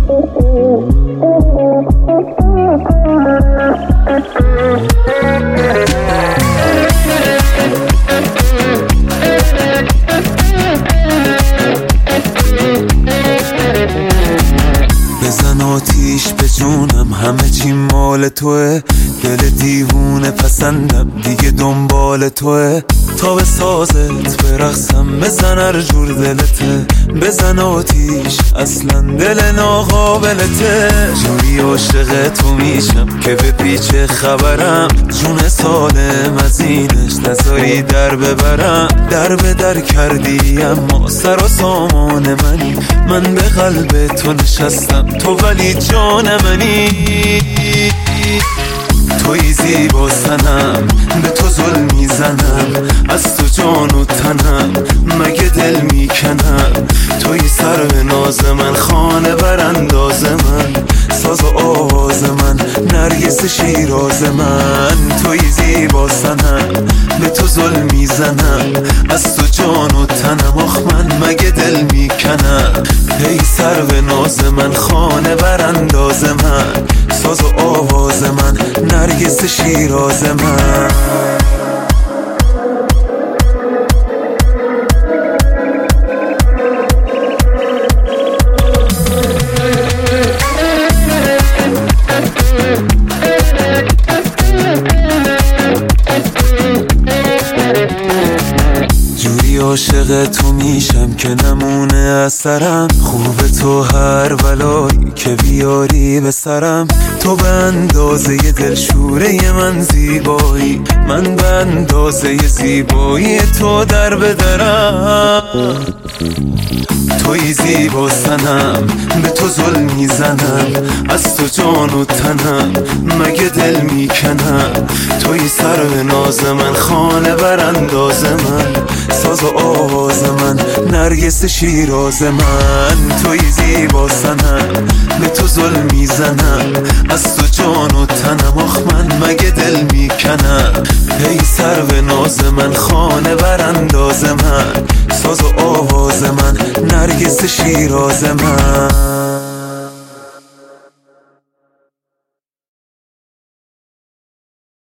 بزن آتیش به جونم، همه چی مال توه. دل دیوونه پسندم، دیگه دنبال توه. تا به سازت برقصم، بزن هر جور دلته. بزن آتیش، اصلا دل ناقابلته. جوری عاشق تو میشم که به پیچ خبرم. جون سالم از اینش نذاری در ببرم. در به در کردی اما سر و سامان منی. من به قلب تو نشستم، تو ولی جان منی. توی زیبا سنم، به تو ظلم میزنم. از تو جان و تنم، مگه دل میکنم. توی سر به ناز من، خانه برانداز من. ساز و آواز من، نرگس شیراز من. توی زیبا سنم، به تو ظلم میزنم. از تو جان و تنم، آخ من مگه دل میکنم. ای سر به ناز من، خانه برانداز من. ساز و آواز من، نرگس شیراز من. جوری عاشق تو میشم که نمونه اثرم. خوب تو هر بلایی که بیاری به سرم. تو به اندازه دلشوره من زیبایی. من به اندازه زیبایی تو در بدرم. توی زیبا سنم، به تو ظلم میزنم. از تو جان و تنم، مگه دل میکنم. توی سر به ناز من، خانه برانداز من. ساز و آواز من، نرگس شیراز من. توی زیبا سنم، به تو ظلم میزنم. از تو جان و تنم، آخ من مگه دل میکنم. ای سر به ناز من، خانه برانداز من. ساز و آواز من، نرگس شیراز من.